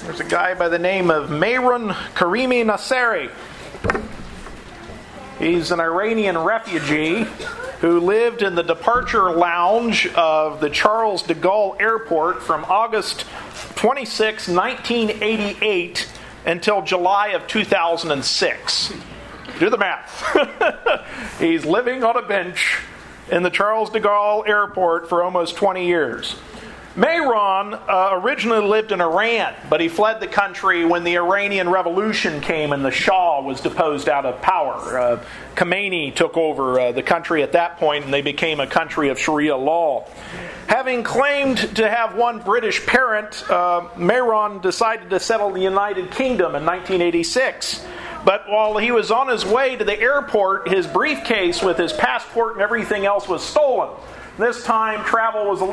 There's a guy by the name of Mehran Karimi Nasseri. He's an Iranian refugee who lived in the departure lounge of the Charles de Gaulle Airport from August 26, 1988 until July of 2006. Do the math. He's living on a bench in the Charles de Gaulle Airport for almost 20 years. Mehran originally lived in Iran, but he fled the country when the Iranian Revolution came and the Shah was deposed out of power. Khomeini took over the country at that point, and they became a country of Sharia law. Having claimed to have one British parent, Mehran decided to settle in the United Kingdom in 1986. But while he was on his way to the airport, his briefcase with his passport and everything else was stolen. This time, travel was a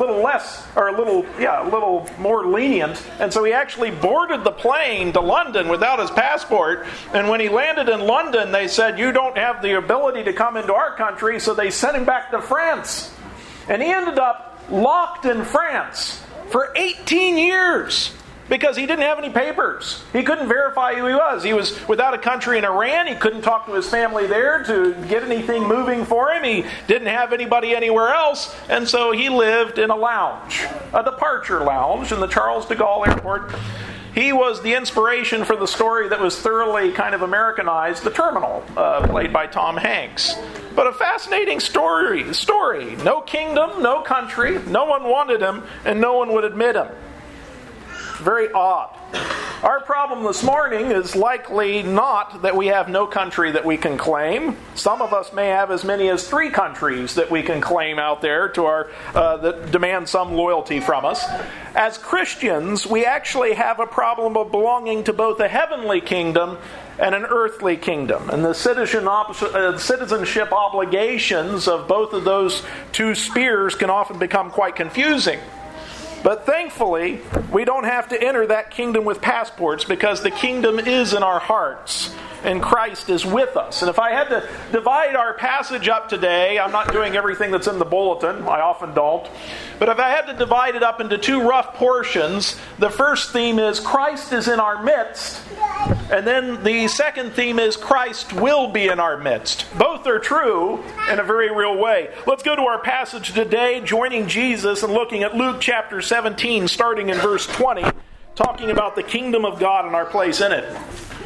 little more lenient, and so he actually boarded the plane to London without his passport. And when he landed in London, they said, "You don't have the ability to come into our country," so they sent him back to France. And he ended up locked in France for 18 years. Because he didn't have any papers. He couldn't verify who he was. He was without a country in Iran. He couldn't talk to his family there to get anything moving for him. He didn't have anybody anywhere else. And so he lived in a lounge, a departure lounge in the Charles de Gaulle Airport. He was the inspiration for the story that was thoroughly kind of Americanized, The Terminal, played by Tom Hanks. But a fascinating story. No kingdom, no country. No one wanted him, and no one would admit him. Very odd. Our problem this morning is likely not that we have no country that we can claim. Some of us may have as many as 3 countries that we can claim out there to our that demand some loyalty from us. As Christians, we actually have a problem of belonging to both a heavenly kingdom and an earthly kingdom. And the citizenship obligations of both of those two spheres can often become quite confusing. But thankfully, we don't have to enter that kingdom with passports because the kingdom is in our hearts and Christ is with us. And if I had to divide our passage up today, I'm not doing everything that's in the bulletin. I often don't. But if I had to divide it up into 2 rough portions, the first theme is Christ is in our midst. And then the second theme is Christ will be in our midst. Both are true in a very real way. Let's go to our passage today, joining Jesus and looking at Luke chapter 17, starting in verse 20, talking about the kingdom of God and our place in it.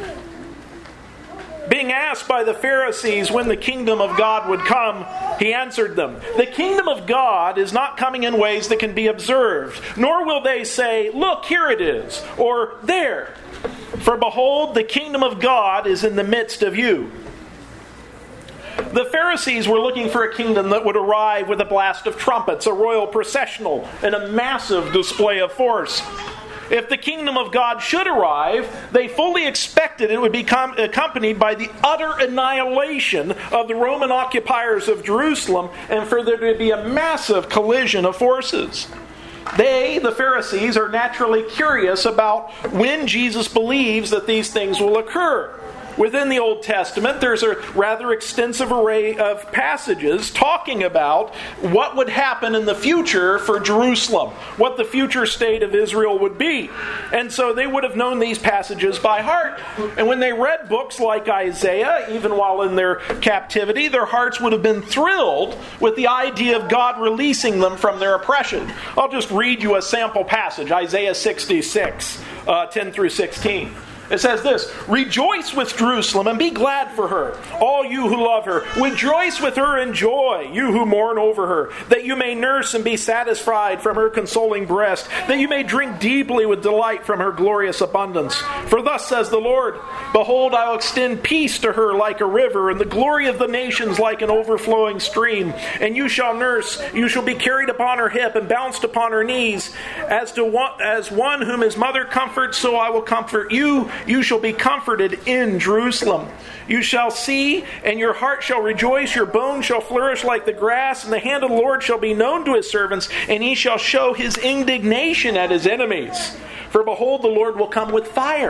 Being asked by the Pharisees when the kingdom of God would come, he answered them, "The kingdom of God is not coming in ways that can be observed, nor will they say, 'Look, here it is,' or 'There.' For behold, the kingdom of God is in the midst of you." The Pharisees were looking for a kingdom that would arrive with a blast of trumpets, a royal processional, and a massive display of force. If the kingdom of God should arrive, they fully expected it would become accompanied by the utter annihilation of the Roman occupiers of Jerusalem and for there to be a massive collision of forces. They, the Pharisees, are naturally curious about when Jesus believes that these things will occur. Within the Old Testament, there's a rather extensive array of passages talking about what would happen in the future for Jerusalem, what the future state of Israel would be. And so they would have known these passages by heart. And when they read books like Isaiah, even while in their captivity, their hearts would have been thrilled with the idea of God releasing them from their oppression. I'll just read you a sample passage, Isaiah 66, 10 through 16. It says this, "Rejoice with Jerusalem and be glad for her, all you who love her. Rejoice with her in joy, you who mourn over her, that you may nurse and be satisfied from her consoling breast, that you may drink deeply with delight from her glorious abundance. For thus says the Lord, behold, I will extend peace to her like a river, and the glory of the nations like an overflowing stream. And you shall nurse, you shall be carried upon her hip and bounced upon her knees. As one whom his mother comforts, so I will comfort you. You shall be comforted in Jerusalem. You shall see, and your heart shall rejoice. Your bones shall flourish like the grass, and the hand of the Lord shall be known to his servants, and he shall show his indignation at his enemies. For behold, the Lord will come with fire,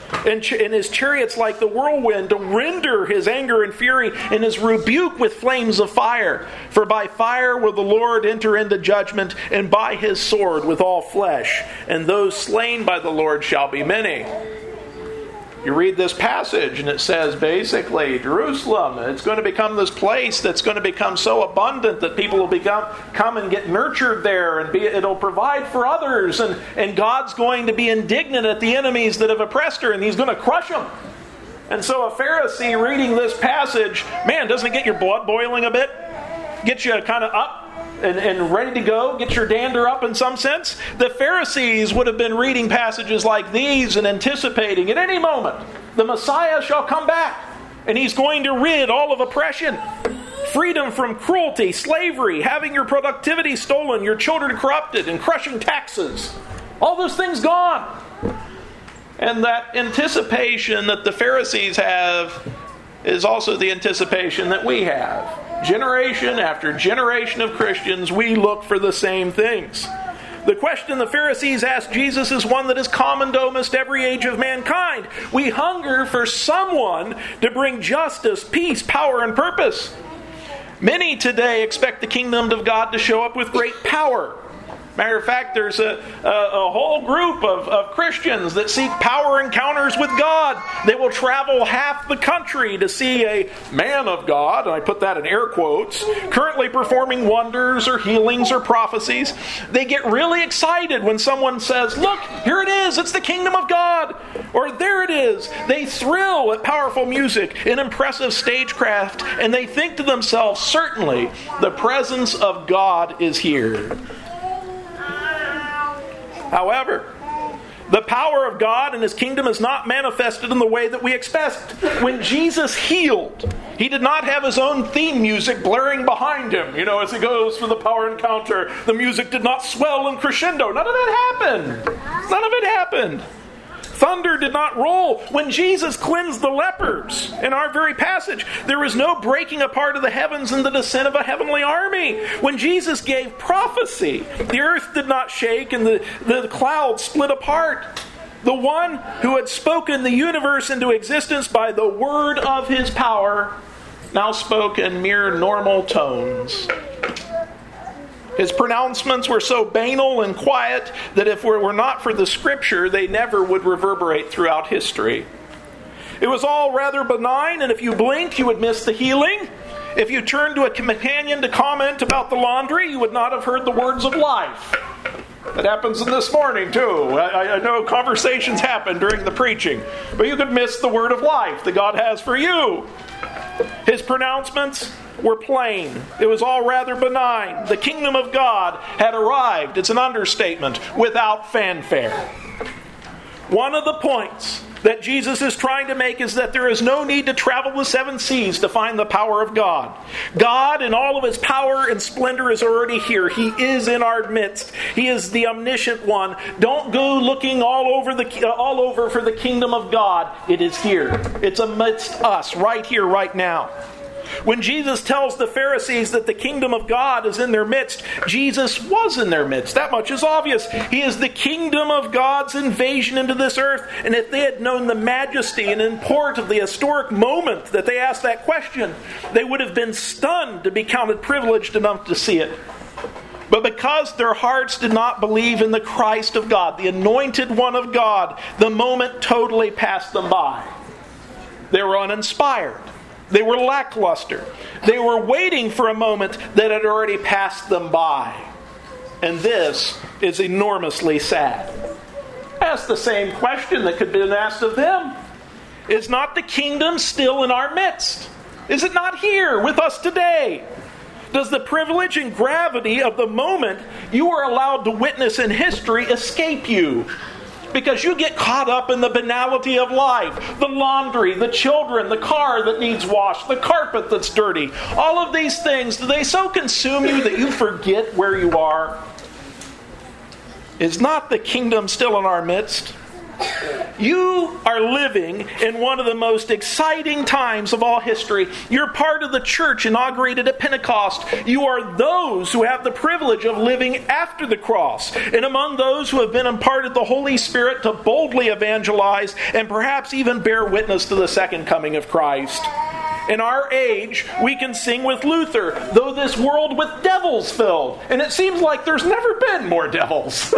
and his chariots like the whirlwind, to render his anger and fury, and his rebuke with flames of fire. For by fire will the Lord enter into judgment, and by his sword with all flesh. And those slain by the Lord shall be many. You read this passage and it says basically, Jerusalem, it's going to become this place that's going to become so abundant that people will come and get nurtured there, and it'll provide for others, and God's going to be indignant at the enemies that have oppressed her, and he's going to crush them. And so a Pharisee reading this passage, man, doesn't it get your blood boiling a bit? Get you kind of up and ready to go, get your dander up in some sense. The Pharisees would have been reading passages like these and anticipating at any moment the Messiah shall come back, and he's going to rid all of oppression, freedom from cruelty, slavery, having your productivity stolen, your children corrupted, and crushing taxes. All those things gone. And that anticipation that the Pharisees have is also the anticipation that we have. Generation after generation of Christians, we look for the same things. The question the Pharisees asked Jesus is one that is common to almost every age of mankind. We hunger for someone to bring justice, peace, power, and purpose. Many today expect the kingdom of God to show up with great power. Matter of fact, there's a whole group of Christians that seek power encounters with God. They will travel half the country to see a man of God, and I put that in air quotes, currently performing wonders or healings or prophecies. They get really excited when someone says, look, here it is, it's the kingdom of God. Or there it is. They thrill at powerful music and impressive stagecraft, and they think to themselves, certainly the presence of God is here. However, the power of God and his kingdom is not manifested in the way that we expect. When Jesus healed, he did not have his own theme music blaring behind him. As he goes for the power encounter, the music did not swell and crescendo. None of that happened. None of it happened. Thunder did not roll. When Jesus cleansed the lepers, in our very passage, there was no breaking apart of the heavens and the descent of a heavenly army. When Jesus gave prophecy, the earth did not shake and the clouds split apart. The one who had spoken the universe into existence by the word of his power now spoke in mere normal tones. His pronouncements were so banal and quiet that if it were not for the Scripture, they never would reverberate throughout history. It was all rather benign, and if you blinked, you would miss the healing. If you turned to a companion to comment about the laundry, you would not have heard the words of life. That happens this morning, too. I know conversations happen during the preaching, but you could miss the word of life that God has for you. His pronouncements were plain. It was all rather benign. The kingdom of God had arrived. It's an understatement. Without fanfare. One of the points that Jesus is trying to make is that there is no need to travel the seven seas to find the power of God. God in all of his power and splendor is already here. He is in our midst. He is the omniscient one. Don't go looking all over for the kingdom of God. It is here. It's amidst us, right here, right now. When Jesus tells the Pharisees that the kingdom of God is in their midst, Jesus was in their midst. That much is obvious. He is the kingdom of God's invasion into this earth. And if they had known the majesty and import of the historic moment that they asked that question, they would have been stunned to be counted privileged enough to see it. But because their hearts did not believe in the Christ of God, the anointed one of God, the moment totally passed them by. They were uninspired. They were lackluster. They were waiting for a moment that had already passed them by. And this is enormously sad. Ask the same question that could have been asked of them. Is not the kingdom still in our midst? Is it not here with us today? Does the privilege and gravity of the moment you are allowed to witness in history escape you? Because you get caught up in the banality of life. The laundry, the children, the car that needs washed, the carpet that's dirty. All of these things, do they so consume you that you forget where you are? Is not the kingdom still in our midst? You are living in one of the most exciting times of all history. You're part of the church inaugurated at Pentecost. You are those who have the privilege of living after the cross, and among those who have been imparted the Holy Spirit to boldly evangelize and perhaps even bear witness to the second coming of Christ. In our age, we can sing with Luther, though this world with devils filled. And it seems like there's never been more devils.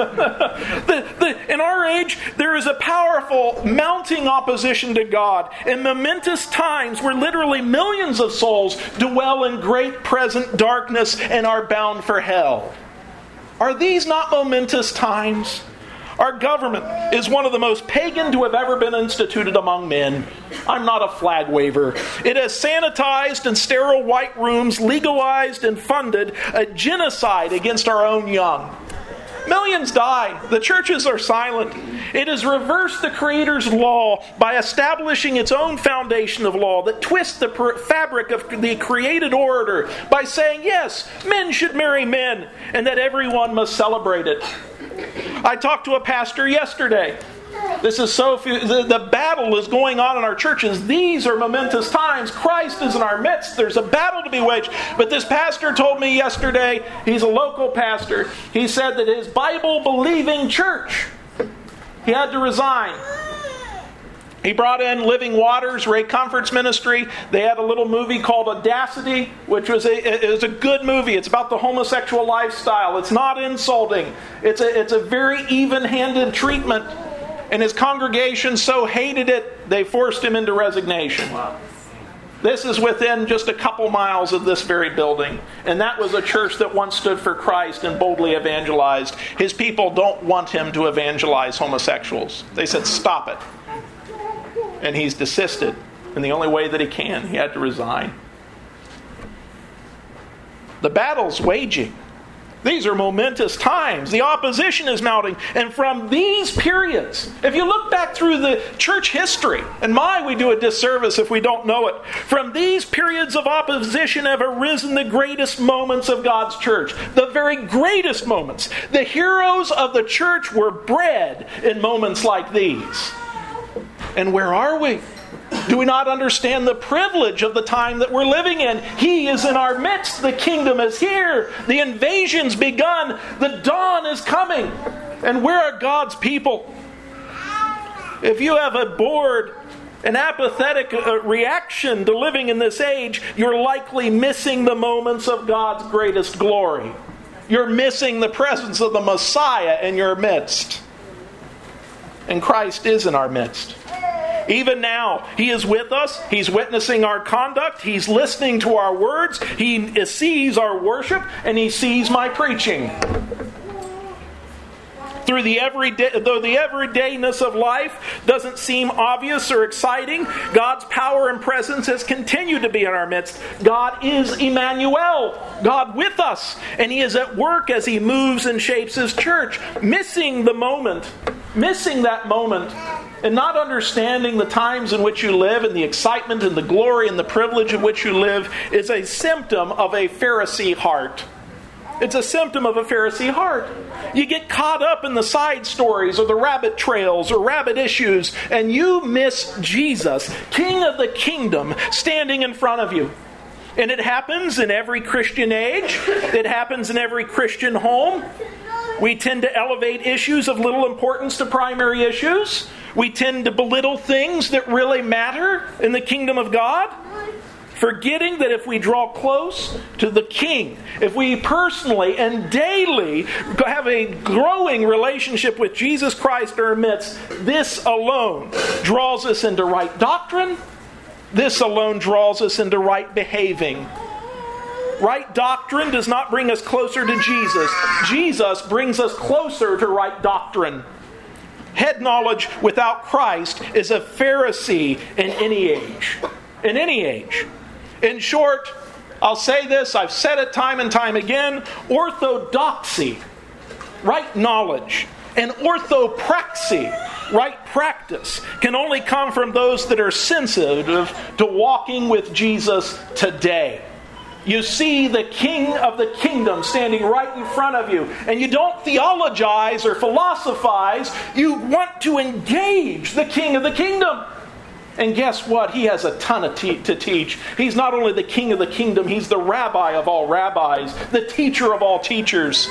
In our age, there is a powerful mounting opposition to God in momentous times where literally millions of souls dwell in great present darkness and are bound for hell. Are these not momentous times? Our government is one of the most pagan to have ever been instituted among men. I'm not a flag waver. It has sanitized and sterile white rooms, legalized and funded a genocide against our own young. Millions die. The churches are silent. It has reversed the Creator's law by establishing its own foundation of law that twists the fabric of the created order by saying, yes, men should marry men, and that everyone must celebrate it. I talked to a pastor yesterday. The battle is going on in our churches. These are momentous times. Christ is in our midst. There's a battle to be waged. But this pastor told me yesterday, he's a local pastor, he said that his Bible-believing church, he had to resign. He brought in Living Waters, Ray Comfort's ministry. They had a little movie called Audacity, which was a good movie. It's about the homosexual lifestyle. It's not insulting. It's a very even-handed treatment. And his congregation so hated it, they forced him into resignation. Wow. This is within just a couple miles of this very building. And that was a church that once stood for Christ and boldly evangelized. His people don't want him to evangelize homosexuals. They said, stop it. And he's desisted. And the only way that he can, he had to resign. The battle's waging. These are momentous times. The opposition is mounting. And from these periods, if you look back through the church history, and we do a disservice if we don't know it. From these periods of opposition have arisen the greatest moments of God's church. The very greatest moments. The heroes of the church were bred in moments like these. And where are we? Do we not understand the privilege of the time that we're living in? He is in our midst. The kingdom is here. The invasion's begun. The dawn is coming. And where are God's people? If you have a bored and apathetic reaction to living in this age, you're likely missing the moments of God's greatest glory. You're missing the presence of the Messiah in your midst. And Christ is in our midst. Even now, He is with us. He's witnessing our conduct. He's listening to our words. He sees our worship, and He sees my preaching. Though the everydayness of life doesn't seem obvious or exciting, God's power and presence has continued to be in our midst. God is Emmanuel, God with us, and He is at work as He moves and shapes His church. Missing that moment, and not understanding the times in which you live and the excitement and the glory and the privilege in which you live is a symptom of a Pharisee heart. It's a symptom of a Pharisee heart. You get caught up in the side stories or the rabbit trails or rabbit issues, and you miss Jesus, King of the kingdom, standing in front of you. And it happens in every Christian age. It happens in every Christian home. We tend to elevate issues of little importance to primary issues. We tend to belittle things that really matter in the kingdom of God, forgetting that if we draw close to the King, if we personally and daily have a growing relationship with Jesus Christ in our midst, this alone draws us into right doctrine. This alone draws us into right behaving. Right doctrine does not bring us closer to Jesus. Jesus brings us closer to right doctrine. Head knowledge without Christ is a Pharisee in any age. In any age. In short, I'll say this, I've said it time and time again, orthodoxy, right knowledge, and orthopraxy, right practice, can only come from those that are sensitive to walking with Jesus today. You see the King of the kingdom standing right in front of you. And you don't theologize or philosophize. You want to engage the King of the kingdom. And guess what? He has a ton to teach. He's not only the King of the kingdom, he's the rabbi of all rabbis, the teacher of all teachers.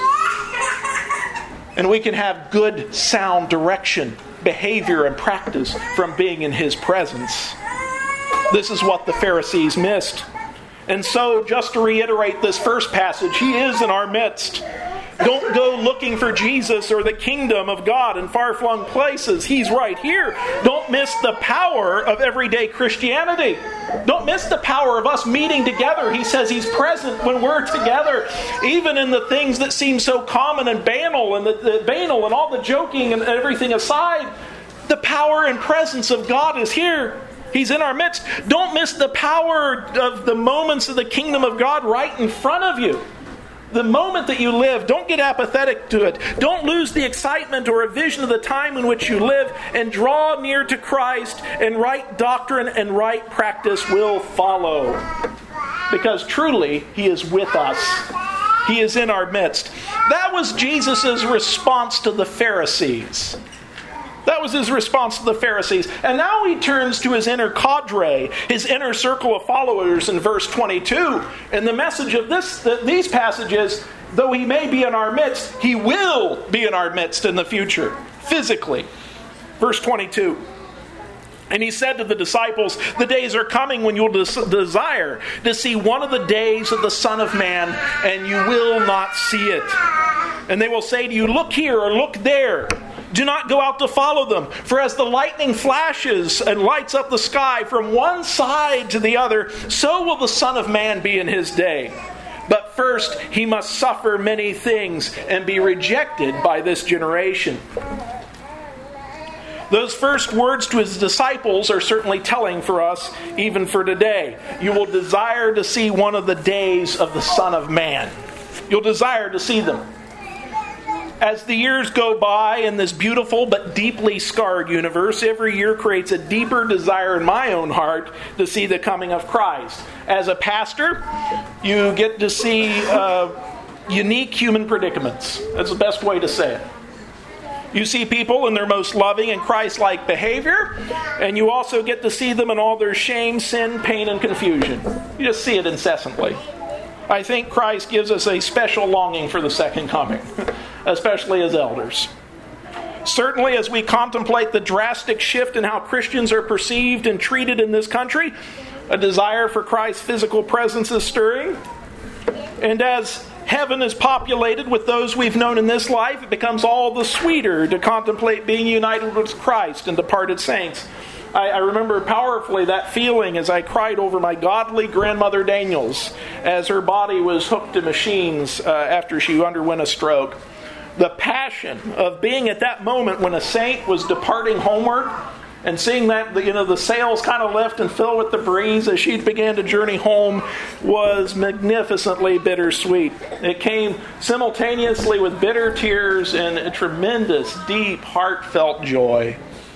And we can have good, sound direction, behavior, and practice from being in his presence. This is what the Pharisees missed. And so, just to reiterate this first passage, he is in our midst. Don't go looking for Jesus or the kingdom of God in far-flung places. He's right here. Don't miss the power of everyday Christianity. Don't miss the power of us meeting together. He says he's present when we're together, even in the things that seem so common and banal, and the banal and all the joking and everything aside. The power and presence of God is here. He's in our midst. Don't miss the power of the moments of the kingdom of God right in front of you. The moment that you live, don't get apathetic to it. Don't lose the excitement or a vision of the time in which you live, and draw near to Christ, and right doctrine and right practice will follow. Because truly, he is with us. He is in our midst. That was Jesus' response to the Pharisees. That was his response to the Pharisees. And now he turns to his inner cadre, his inner circle of followers in verse 22. And the message of these passages, though he may be in our midst, he will be in our midst in the future, physically. Verse 22. And he said to the disciples, the days are coming when you will desire to see one of the days of the Son of Man, and you will not see it. And they will say to you, look here or look there. Do not go out to follow them. For as the lightning flashes and lights up the sky from one side to the other, so will the Son of Man be in his day. But first he must suffer many things and be rejected by this generation. Those first words to his disciples are certainly telling for us, even for today. You will desire to see one of the days of the Son of Man. You'll desire to see them. As the years go by in this beautiful but deeply scarred universe, every year creates a deeper desire in my own heart to see the coming of Christ. As a pastor, you get to see unique human predicaments. That's the best way to say it. You see people in their most loving and Christ-like behavior, and you also get to see them in all their shame, sin, pain, and confusion. You just see it incessantly. I think Christ gives us a special longing for the second coming, especially as elders. Certainly, as we contemplate the drastic shift in how Christians are perceived and treated in this country, a desire for Christ's physical presence is stirring. And as heaven is populated with those we've known in this life, it becomes all the sweeter to contemplate being united with Christ and departed saints. I remember powerfully that feeling as I cried over my godly grandmother Daniels as her body was hooked to machines after she underwent a stroke. The passion of being at that moment when a saint was departing homeward and seeing that the sails kind of lift and fill with the breeze as she began to journey home was magnificently bittersweet. It came simultaneously with bitter tears and a tremendous, deep, heartfelt joy.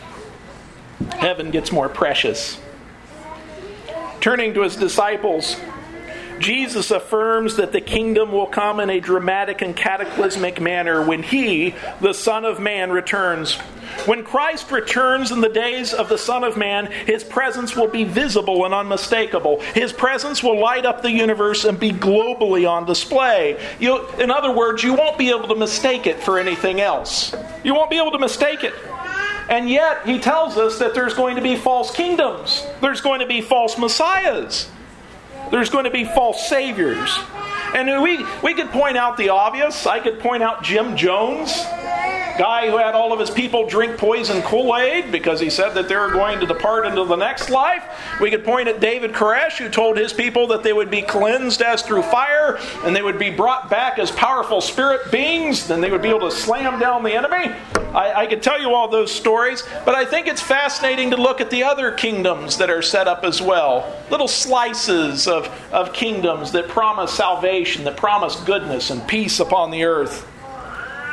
Heaven gets more precious. Turning to his disciples, Jesus affirms that the kingdom will come in a dramatic and cataclysmic manner when he, the Son of Man, returns. When Christ returns in the days of the Son of Man, his presence will be visible and unmistakable. His presence will light up the universe and be globally on display. In other words, you won't be able to mistake it for anything else. You won't be able to mistake it. And yet, he tells us that there's going to be false kingdoms. There's going to be false messiahs. There's going to be false saviors. And we could point out the obvious. I could point out Jim Jones, guy who had all of his people drink poison Kool-Aid because he said that they were going to depart into the next life. We could point at David Koresh, who told his people that they would be cleansed as through fire, and they would be brought back as powerful spirit beings, then they would be able to slam down the enemy. I could tell you all those stories, but I think it's fascinating to look at the other kingdoms that are set up as well. Little slices of kingdoms that promise salvation, that promise goodness and peace upon the earth.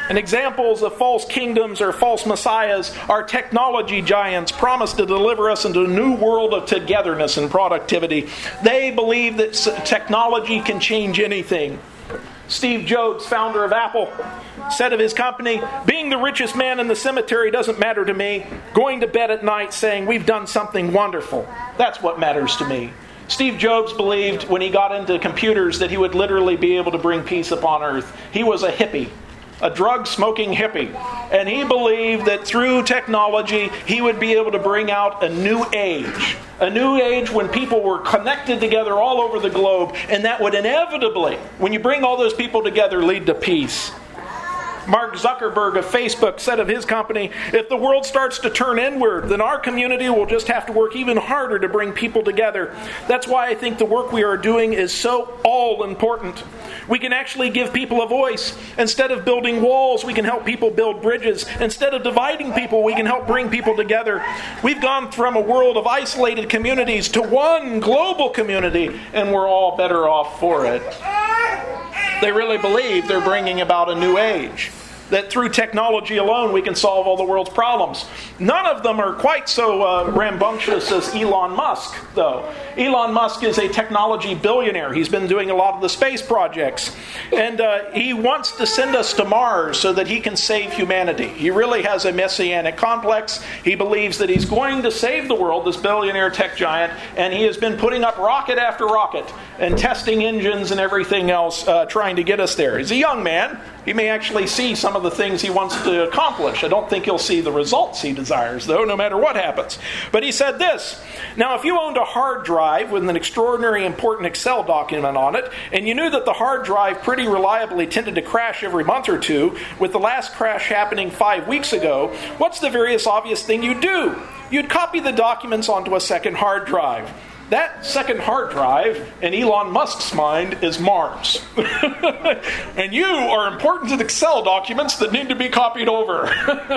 And examples of false kingdoms or false messiahs are technology giants promised to deliver us into a new world of togetherness and productivity. They believe that technology can change anything. Steve Jobs, founder of Apple, said of his company, "Being the richest man in the cemetery doesn't matter to me. Going to bed at night saying we've done something wonderful, that's what matters to me." Steve Jobs believed when he got into computers that he would literally be able to bring peace upon earth. He was a hippie, a drug-smoking hippie. And he believed that through technology, he would be able to bring out a new age. A new age when people were connected together all over the globe. And that would inevitably, when you bring all those people together, lead to peace. Mark Zuckerberg of Facebook said of his company, "If the world starts to turn inward, then our community will just have to work even harder to bring people together." That's why I think the work we are doing is so all-important. We can actually give people a voice. Instead of building walls, we can help people build bridges. Instead of dividing people, we can help bring people together. We've gone from a world of isolated communities to one global community, and we're all better off for it. They really believe they're bringing about a new age. That through technology alone we can solve all the world's problems. None of them are quite so rambunctious as Elon Musk, though. Elon Musk is a technology billionaire. He's been doing a lot of the space projects. And he wants to send us to Mars so that he can save humanity. He really has a messianic complex. He believes that he's going to save the world, this billionaire tech giant, and he has been putting up rocket after rocket and testing engines and everything else, trying to get us there. He's a young man. He may actually see some of the things he wants to accomplish. I don't think he'll see the results he desires, though, no matter what happens. But he said this, "Now, if you owned a hard drive with an extraordinary important Excel document on it, and you knew that the hard drive pretty reliably tended to crash every month or two, with the last crash happening 5 weeks ago, what's the various obvious thing you'd do? You'd copy the documents onto a second hard drive. That second hard drive, in Elon Musk's mind, is Mars. And you are important to the Excel documents that need to be copied over."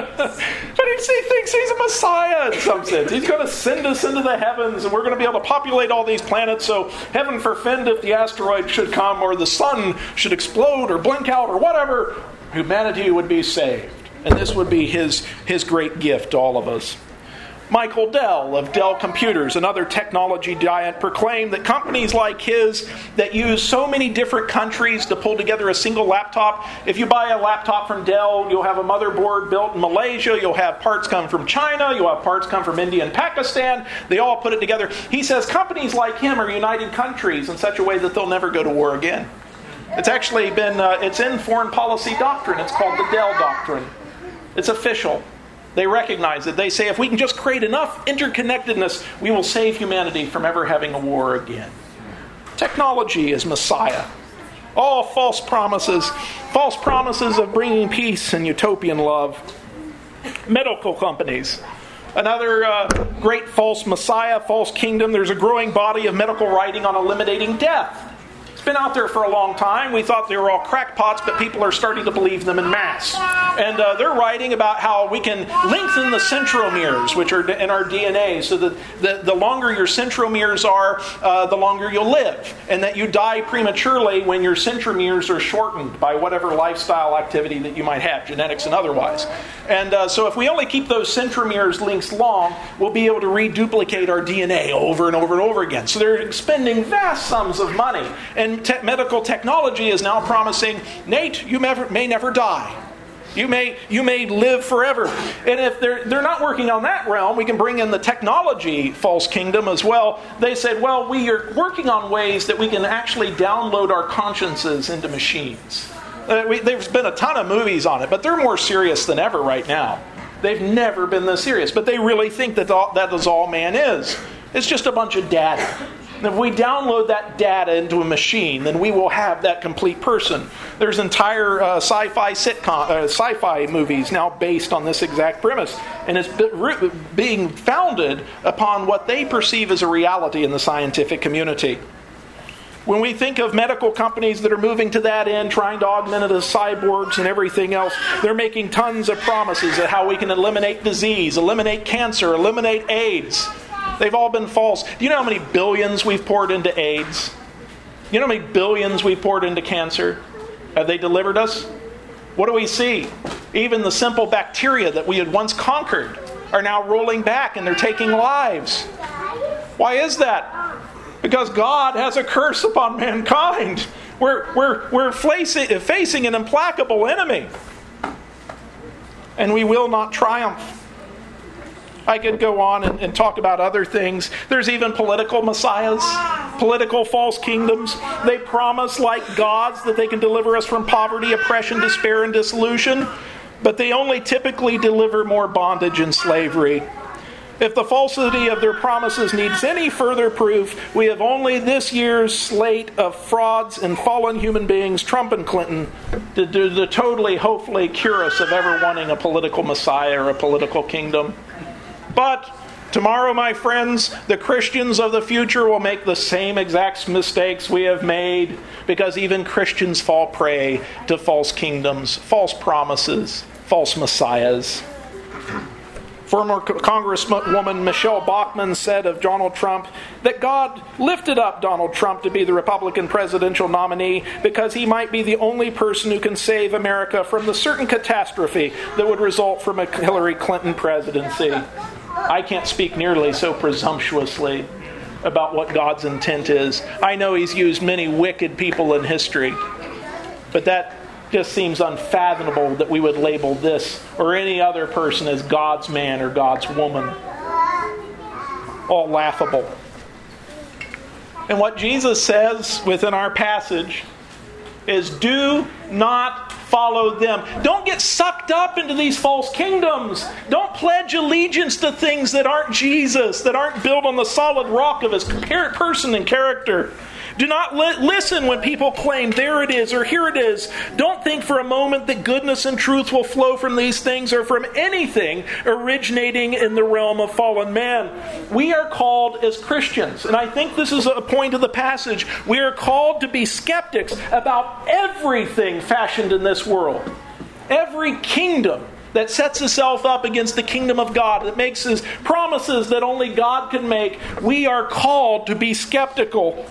But he thinks he's a messiah in some sense. He's going to send us into the heavens, and we're going to be able to populate all these planets, so heaven forfend if the asteroid should come, or the sun should explode, or blink out, or whatever, humanity would be saved. And this would be his great gift to all of us. Michael Dell of Dell Computers, another technology giant, proclaimed that companies like his that use so many different countries to pull together a single laptop, if you buy a laptop from Dell, you'll have a motherboard built in Malaysia, you'll have parts come from China, you'll have parts come from India and Pakistan, they all put it together. He says companies like him are uniting countries in such a way that they'll never go to war again. It's actually been, it's in foreign policy doctrine. It's called the Dell Doctrine. It's official. They recognize it. They say if we can just create enough interconnectedness, we will save humanity from ever having a war again. Technology is Messiah. All false promises of bringing peace and utopian love. Medical companies. Another great false Messiah, false kingdom. There's a growing body of medical writing on eliminating death. It's been out there for a long time. We thought they were all crackpots, but people are starting to believe them en masse. And they're writing about how we can lengthen the centromeres, which are in our DNA, so that the longer your centromeres are, the longer you'll live. And that you die prematurely when your centromeres are shortened by whatever lifestyle activity that you might have, genetics and otherwise. And so if we only keep those centromeres lengths long, we'll be able to reduplicate our DNA over and over and over again. So they're spending vast sums of money. And medical technology is now promising, Nate, you may never die. You may live forever. And if they're not working on that realm, we can bring in the technology false kingdom as well. They said, well, we are working on ways that we can actually download our consciences into machines. There's been a ton of movies on it, but they're more serious than ever right now. They've never been this serious, but they really think that is all man is. It's just a bunch of data. If we download that data into a machine, then we will have that complete person. There's entire sci-fi movies now based on this exact premise. And it's being founded upon what they perceive as a reality in the scientific community. When we think of medical companies that are moving to that end, trying to augment it as cyborgs and everything else, they're making tons of promises of how we can eliminate disease, eliminate cancer, eliminate AIDS. They've all been false. Do you know how many billions we've poured into AIDS? You know how many billions we've poured into cancer? Have they delivered us? What do we see? Even the simple bacteria that we had once conquered are now rolling back and they're taking lives. Why is that? Because God has a curse upon mankind. We're facing an implacable enemy. And we will not triumph. I could go on and talk about other things. There's even political messiahs, political false kingdoms. They promise, like gods, that they can deliver us from poverty, oppression, despair, and dissolution. But they only typically deliver more bondage and slavery. If the falsity of their promises needs any further proof, we have only this year's slate of frauds and fallen human beings, Trump and Clinton, to totally, hopefully cure us of ever wanting a political messiah or a political kingdom. But tomorrow, my friends, the Christians of the future will make the same exact mistakes we have made, because even Christians fall prey to false kingdoms, false promises, false messiahs. Former Congresswoman Michelle Bachmann said of Donald Trump that God lifted up Donald Trump to be the Republican presidential nominee because he might be the only person who can save America from the certain catastrophe that would result from a Hillary Clinton presidency. I can't speak nearly so presumptuously about what God's intent is. I know He's used many wicked people in history, but that just seems unfathomable that we would label this or any other person as God's man or God's woman. All laughable. And what Jesus says within our passage is, do not follow them. Don't get sucked up into these false kingdoms. Don't pledge allegiance to things that aren't Jesus, that aren't built on the solid rock of His person and character. Do not listen when people claim, there it is, or here it is. Don't think for a moment that goodness and truth will flow from these things or from anything originating in the realm of fallen man. We are called as Christians, and I think this is a point of the passage, we are called to be skeptics about everything fashioned in this world. Every kingdom that sets itself up against the kingdom of God, that makes His promises that only God can make, we are called to be skeptical.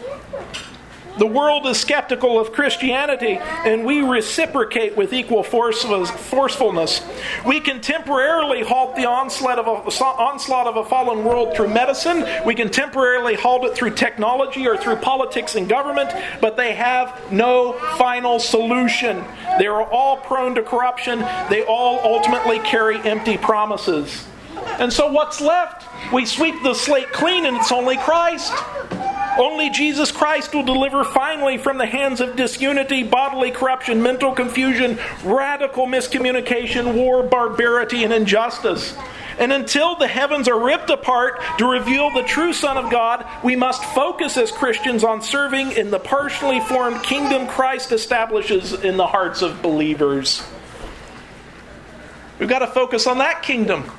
The world is skeptical of Christianity, and we reciprocate with equal forcefulness. We can temporarily halt the onslaught of a fallen world through medicine. We can temporarily halt it through technology or through politics and government, but they have no final solution. They are all prone to corruption. They all ultimately carry empty promises. And so what's left? We sweep the slate clean, and it's only Christ. Only Jesus Christ will deliver finally from the hands of disunity, bodily corruption, mental confusion, radical miscommunication, war, barbarity, and injustice. And until the heavens are ripped apart to reveal the true Son of God, we must focus as Christians on serving in the partially formed kingdom Christ establishes in the hearts of believers. We've got to focus on that kingdom.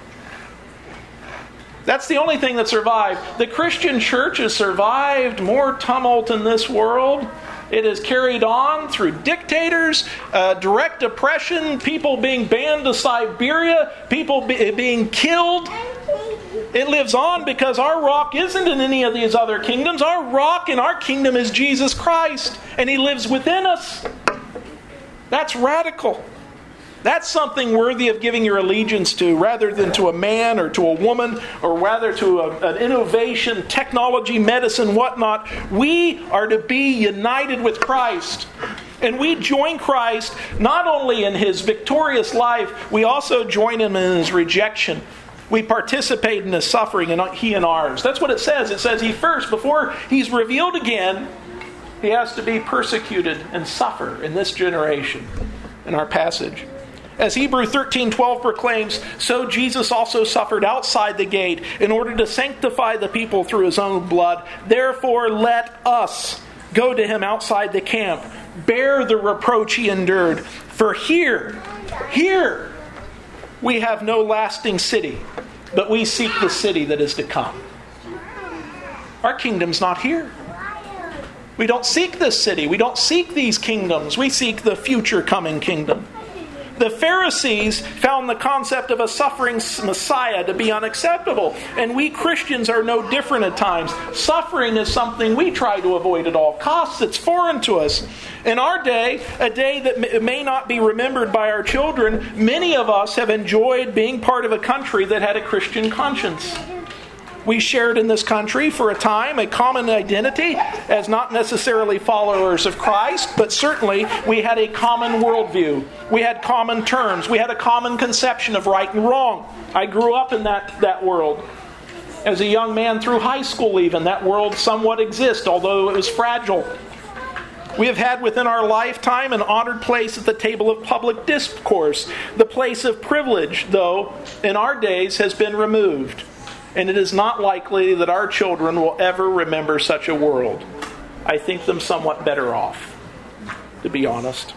That's the only thing that survived. The Christian church has survived more tumult in this world. It is carried on through dictators, direct oppression, people being banned to Siberia, people being killed. It lives on because our rock isn't in any of these other kingdoms. Our rock in our kingdom is Jesus Christ, and He lives within us. That's radical. That's something worthy of giving your allegiance to, rather than to a man or to a woman, or rather to an innovation, technology, medicine, whatnot. We are to be united with Christ. And we join Christ not only in His victorious life, we also join Him in His rejection. We participate in His suffering, and He in ours. That's what it says. It says He first, before He's revealed again, He has to be persecuted and suffer in this generation, in our passage. As Hebrews 13:12 proclaims, so Jesus also suffered outside the gate in order to sanctify the people through His own blood. Therefore, let us go to Him outside the camp, bear the reproach He endured. For here, we have no lasting city, but we seek the city that is to come. Our kingdom's not here. We don't seek this city. We don't seek these kingdoms. We seek the future coming kingdom. The Pharisees found the concept of a suffering Messiah to be unacceptable. And we Christians are no different at times. Suffering is something we try to avoid at all costs. It's foreign to us. In our day, a day that may not be remembered by our children, many of us have enjoyed being part of a country that had a Christian conscience. We shared in this country for a time a common identity as not necessarily followers of Christ, but certainly we had a common worldview. We had common terms. We had a common conception of right and wrong. I grew up in that world. As a young man through high school even, that world somewhat exists, although it was fragile. We have had within our lifetime an honored place at the table of public discourse. The place of privilege, though, in our days has been removed. And it is not likely that our children will ever remember such a world. I think them somewhat better off, to be honest.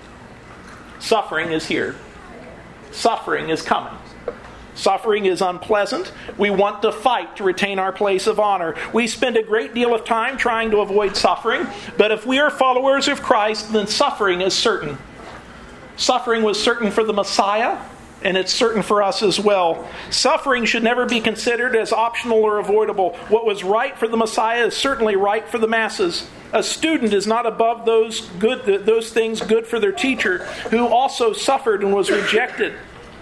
Suffering is here. Suffering is coming. Suffering is unpleasant. We want to fight to retain our place of honor. We spend a great deal of time trying to avoid suffering, but if we are followers of Christ, then suffering is certain. Suffering was certain for the Messiah, and it's certain for us as well. Suffering should never be considered as optional or avoidable. What was right for the Messiah is certainly right for the masses. A student is not above those things good for their teacher, who also suffered and was rejected.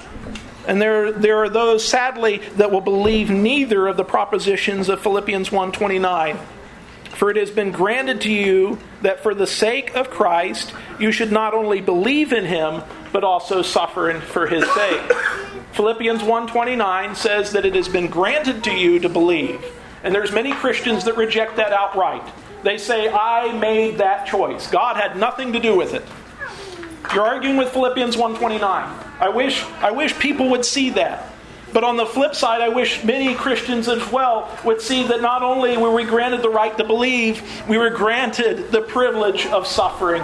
And there are those, sadly, that will believe neither of the propositions of Philippians 1:29. For it has been granted to you that for the sake of Christ you should not only believe in Him, but also suffer for His sake. Philippians 1:29 says that it has been granted to you to believe. And there's many Christians that reject that outright. They say, I made that choice. God had nothing to do with it. You're arguing with Philippians 1:29. I wish people would see that. But on the flip side, I wish many Christians as well would see that not only were we granted the right to believe, we were granted the privilege of suffering.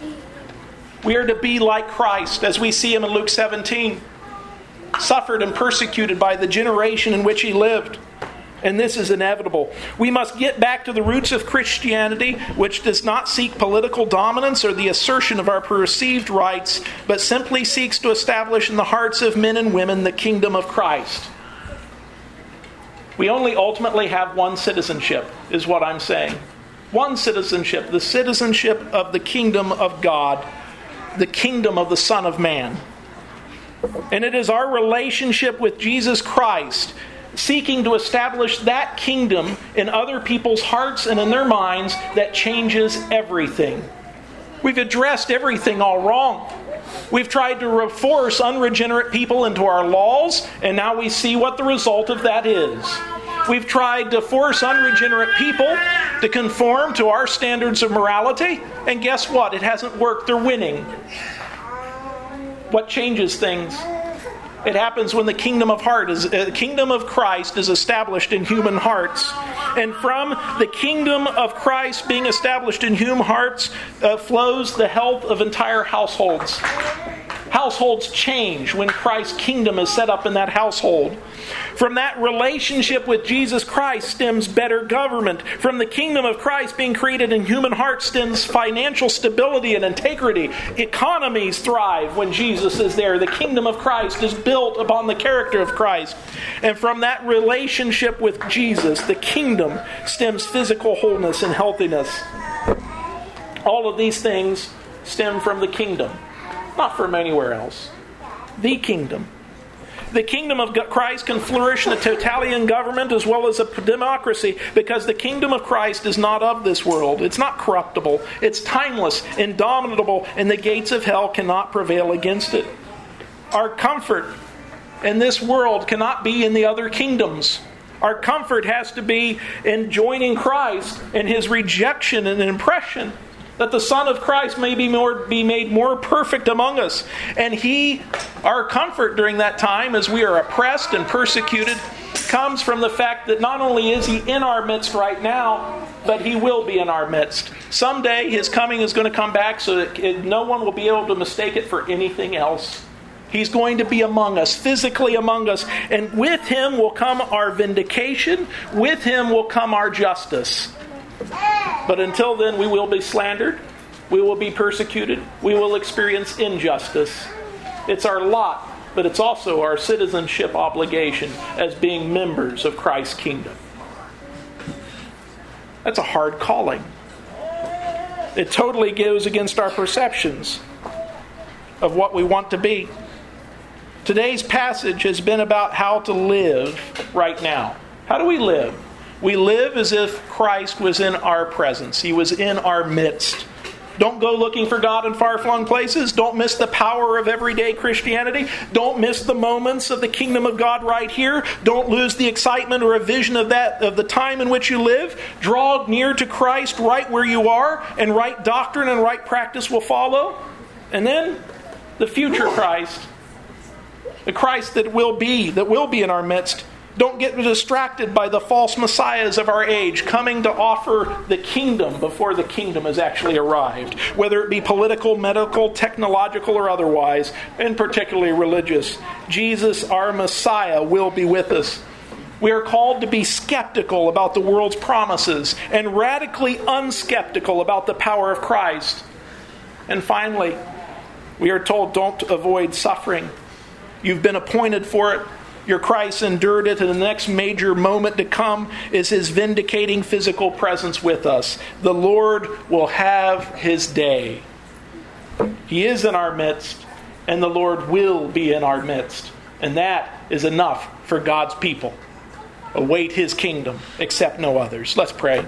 We are to be like Christ, as we see Him in Luke 17. Suffered and persecuted by the generation in which He lived. And this is inevitable. We must get back to the roots of Christianity, which does not seek political dominance or the assertion of our perceived rights, but simply seeks to establish in the hearts of men and women the kingdom of Christ. We only ultimately have one citizenship, is what I'm saying. One citizenship, the citizenship of the kingdom of God, the kingdom of the Son of Man. And it is our relationship with Jesus Christ, seeking to establish that kingdom in other people's hearts and in their minds, that changes everything. We've addressed everything all wrong. We've tried to force unregenerate people into our laws, and now we see what the result of that is. We've tried to force unregenerate people to conform to our standards of morality, and guess what? It hasn't worked. They're winning. What changes things? It happens when the kingdom of Christ is established in human hearts. And from the kingdom of Christ being established in human hearts flows the health of entire households. Households change when Christ's kingdom is set up in that household. From that relationship with Jesus Christ stems better government. From the kingdom of Christ being created in human hearts stems financial stability and integrity. Economies thrive when Jesus is there. The kingdom of Christ is built upon the character of Christ. And from that relationship with Jesus, the kingdom stems physical wholeness and healthiness. All of these things stem from the kingdom, not from anywhere else. The kingdom. The kingdom of Christ can flourish in a totalitarian government as well as a democracy, because the kingdom of Christ is not of this world. It's not corruptible. It's timeless, indomitable, and the gates of hell cannot prevail against it. Our comfort in this world cannot be in the other kingdoms. Our comfort has to be in joining Christ in His rejection and impression, that the Son of Christ may be made more perfect among us. And our comfort during that time, as we are oppressed and persecuted, comes from the fact that not only is He in our midst right now, but He will be in our midst. Someday His coming is going to come back so that no one will be able to mistake it for anything else. He's going to be among us, physically among us. And with Him will come our vindication. With Him will come our justice. But until then, we will be slandered. We will be persecuted. We will experience injustice. It's our lot, but it's also our citizenship obligation as being members of Christ's kingdom. That's a hard calling. It totally goes against our perceptions of what we want to be. Today's passage has been about how to live right now. How do we live? We live as if Christ was in our presence. He was in our midst. Don't go looking for God in far-flung places. Don't miss the power of everyday Christianity. Don't miss the moments of the kingdom of God right here. Don't lose the excitement or a vision of the time in which you live. Draw near to Christ right where you are, and right doctrine and right practice will follow. And then the future Christ, the Christ that will be in our midst. Don't get distracted by the false messiahs of our age coming to offer the kingdom before the kingdom has actually arrived, whether it be political, medical, technological, or otherwise, and particularly religious. Jesus, our Messiah, will be with us. We are called to be skeptical about the world's promises and radically unskeptical about the power of Christ. And finally, we are told don't avoid suffering. You've been appointed for it. Your Christ endured it, and the next major moment to come is His vindicating physical presence with us. The Lord will have His day. He is in our midst, and the Lord will be in our midst. And that is enough for God's people. Await His kingdom, accept no others. Let's pray.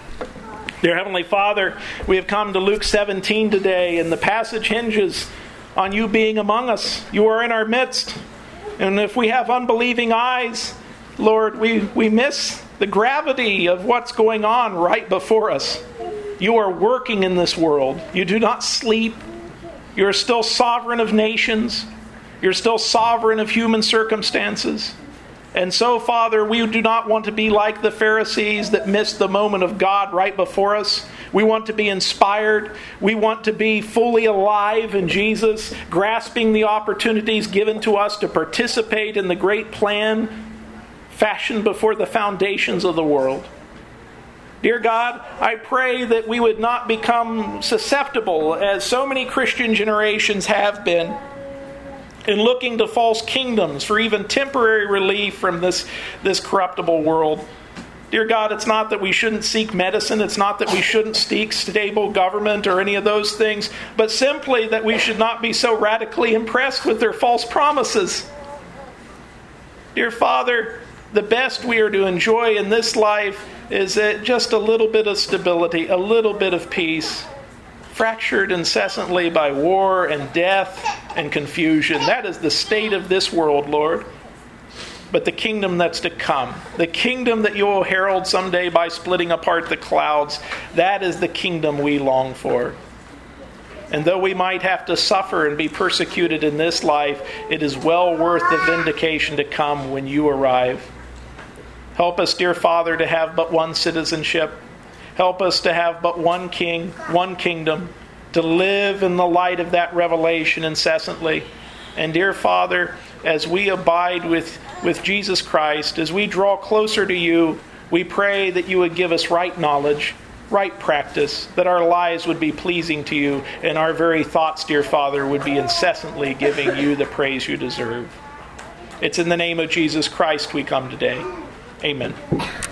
Dear Heavenly Father, we have come to Luke 17 today, and the passage hinges on You being among us. You are in our midst. And if we have unbelieving eyes, Lord, we miss the gravity of what's going on right before us. You are working in this world. You do not sleep. You are still sovereign of nations. You're still sovereign of human circumstances. And so, Father, we do not want to be like the Pharisees that missed the moment of God right before us. We want to be inspired. We want to be fully alive in Jesus, grasping the opportunities given to us to participate in the great plan fashioned before the foundations of the world. Dear God, I pray that we would not become susceptible, as so many Christian generations have been, in looking to false kingdoms for even temporary relief from this corruptible world. Dear God, it's not that we shouldn't seek medicine. It's not that we shouldn't seek stable government or any of those things, but simply that we should not be so radically impressed with their false promises. Dear Father, the best we are to enjoy in this life is just a little bit of stability, a little bit of peace, fractured incessantly by war and death and confusion. That is the state of this world, Lord. But the kingdom that's to come, the kingdom that you will herald someday by splitting apart the clouds, that is the kingdom we long for. And though we might have to suffer and be persecuted in this life, it is well worth the vindication to come when you arrive. Help us, dear Father, to have but one citizenship. Help us to have but one king, one kingdom, to live in the light of that revelation incessantly. And dear Father, as we abide with Jesus Christ, as we draw closer to you, we pray that you would give us right knowledge, right practice, that our lives would be pleasing to you, and our very thoughts, dear Father, would be incessantly giving you the praise you deserve. It's in the name of Jesus Christ we come today. Amen.